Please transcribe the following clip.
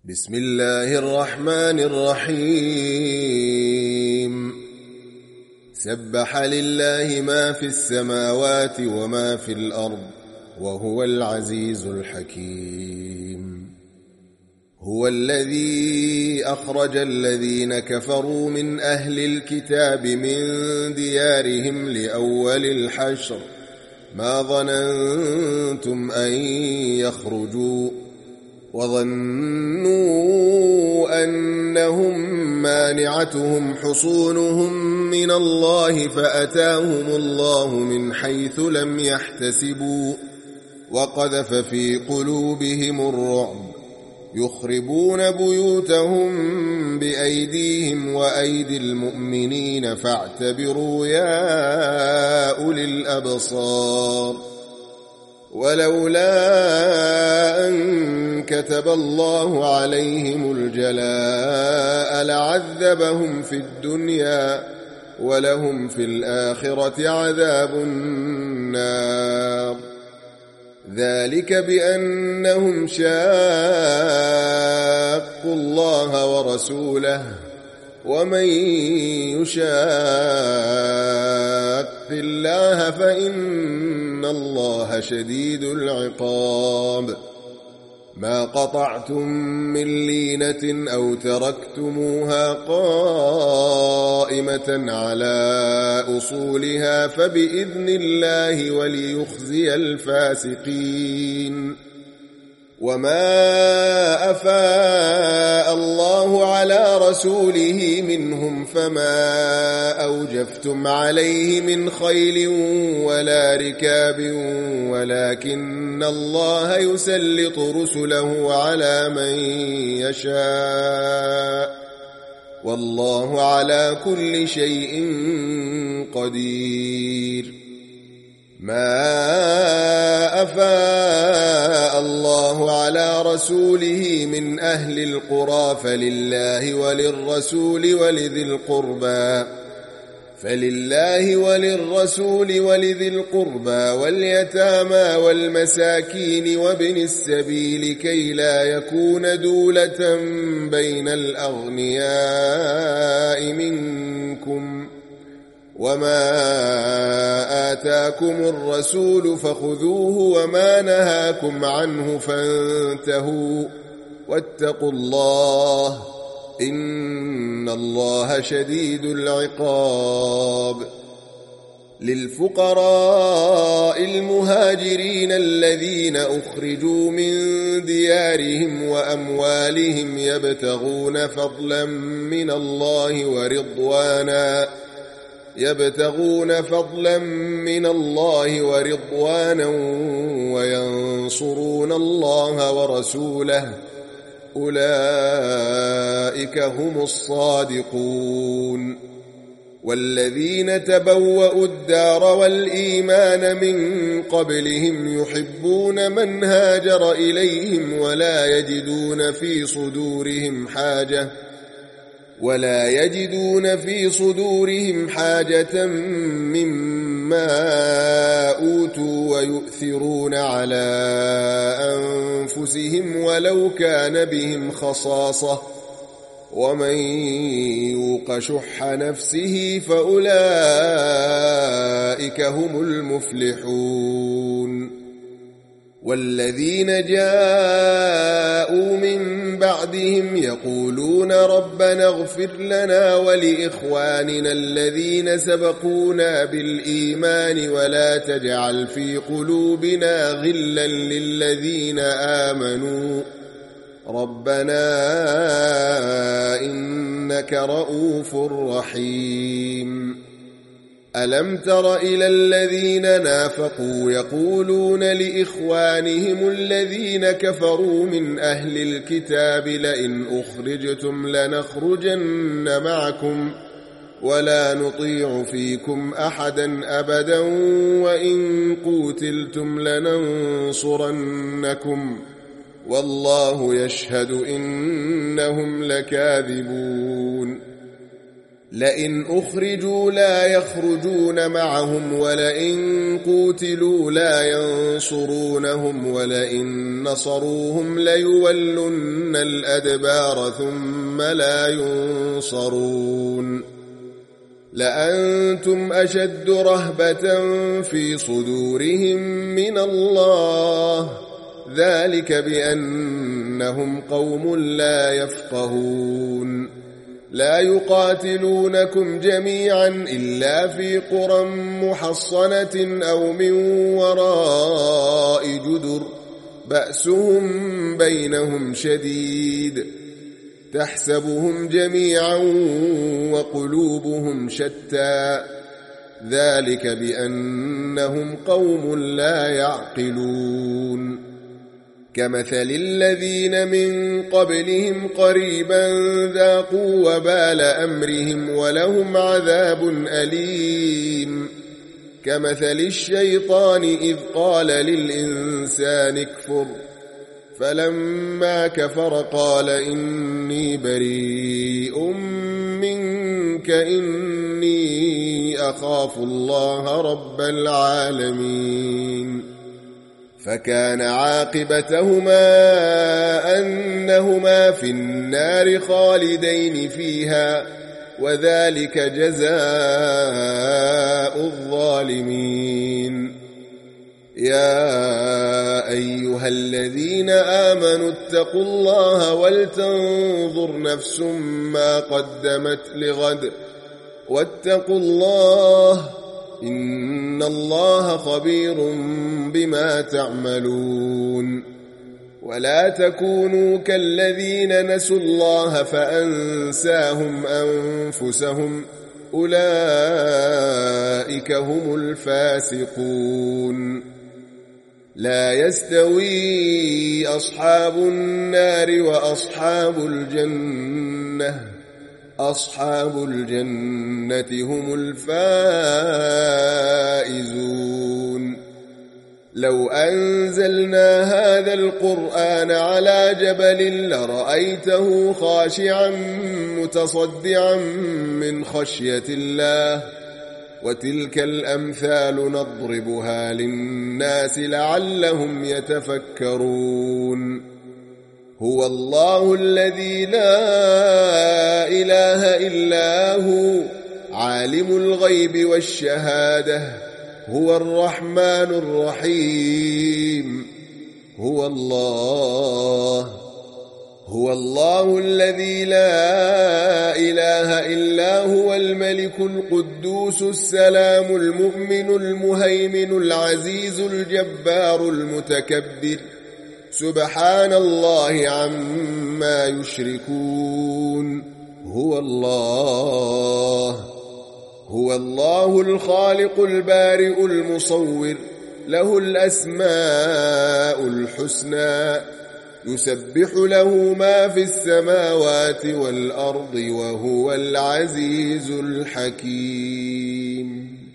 بسم الله الرحمن الرحيم سبح لله ما في السماوات وما في الأرض وهو العزيز الحكيم. هو الذي أخرج الذين كفروا من أهل الكتاب من ديارهم لأول الحشر ما ظننتم أن يخرجوا وظنوا أنهم مانعتهم حصونهم من الله فأتاهم الله من حيث لم يحتسبوا وقذف في قلوبهم الرعب يخربون بيوتهم بأيديهم وأيدي المؤمنين فاعتبروا يا أولي الأبصار. ولولا أن كتب الله عليهم الجلاء لعذبهم في الدنيا ولهم في الآخرة عذاب النار. ذلك بأنهم شاقوا الله ورسوله ومن يشاق الله فإن الله شديد العقاب. ما قطعتم من لينة أو تركتموها قائمة على أصولها فبإذن الله وليخزي الفاسقين. وما أفاء الله على رسوله منهم فما أوجفتم عليه من خيل ولا ركاب ولكن الله يسلط رسله على من يشاء والله على كل شيء قدير. ما أفاء الله على رسوله من أهل القرى فلله وللرسول ولذي القربى واليتامى والمساكين وابن السبيل كي لا يكون دولة بين الأغنياء منكم. وما آتاكم الرسول فخذوه وما نهاكم عنه فانتهوا واتقوا الله إن الله شديد العقاب. للفقراء المهاجرين الذين أخرجوا من ديارهم وأموالهم يبتغون فضلا من الله ورضوانا وينصرون الله ورسوله أولئك هم الصادقون. والذين تبوأوا الدار والإيمان من قبلهم يحبون من هاجر إليهم ولا يجدون في صدورهم حاجة مما أوتوا ويؤثرون على أنفسهم ولو كان بهم خصاصة ومن يوق شح نفسه فأولئك هم المفلحون. والذين جاءوا من بعدهم يقولون ربنا اغفر لنا ولإخواننا الذين سبقونا بالإيمان ولا تجعل في قلوبنا غلا للذين آمنوا ربنا إنك رؤوف رحيم. ألم تر إلى الذين نافقوا يقولون لإخوانهم الذين كفروا من أهل الكتاب لئن أخرجتم لنخرجن معكم ولا نطيع فيكم أحدا أبدا وإن قوتلتم لننصرنكم والله يشهد إنهم لكاذبون. لئن أخرجوا لا يخرجون معهم ولئن قوتلوا لا ينصرونهم ولئن نصروهم ليولن الأدبار ثم لا ينصرون لأنتم أشد رهبة في صدورهم من الله ذلك بأنهم قوم لا يفقهون لا يقاتلونكم جميعا إلا في قرى محصنة أو من وراء جدر بأسهم بينهم شديد تحسبهم جميعا وقلوبهم شتى ذلك بأنهم قوم لا يعقلون كمثل الذين من قبلهم قريبا ذاقوا وبال أمرهم ولهم عذاب أليم كمثل الشيطان إذ قال للإنسان اكفر فلما كفر قال إني بريء منك إني أخاف الله رب العالمين فكان عاقبتهما أنهما في النار خالدين فيها وذلك جزاء الظالمين يا أيها الذين آمنوا اتقوا الله ولتنظر نفس ما قدمت لغد واتقوا الله إن الله خبير بما تعملون ولا تكونوا كالذين نسوا الله فأنساهم أنفسهم أولئك هم الفاسقون لا يستوي أصحاب النار وأصحاب الجنة هم الفائزون لو أنزلنا هذا القرآن على جبل لرأيته خاشعا متصدعا من خشية الله وتلك الأمثال نضربها للناس لعلهم يتفكرون هو الله الذي لا إله إلا هو عالم الغيب والشهادة هو الرحمن الرحيم هو الله الذي لا إله إلا هو الملك القدوس السلام المؤمن المهيمن العزيز الجبار المتكبر سبحان الله عما يشركون هو الله الخالق البارئ المصور له الأسماء الحسنى يسبح له ما في السماوات والأرض وهو العزيز الحكيم